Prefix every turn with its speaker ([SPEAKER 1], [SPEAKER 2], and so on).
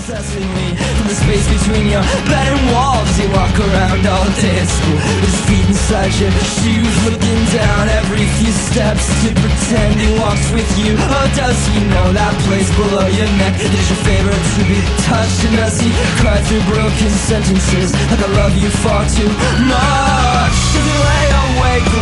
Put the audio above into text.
[SPEAKER 1] obsessively from the space between your bed and walls. You walk around all day at school with his feet inside your shoes, looking down every few steps to pretend he walks with you. Or does he know that place below your neck is your favorite to be touched? And does he cry through broken sentences like I love you far too much? Does he lay awake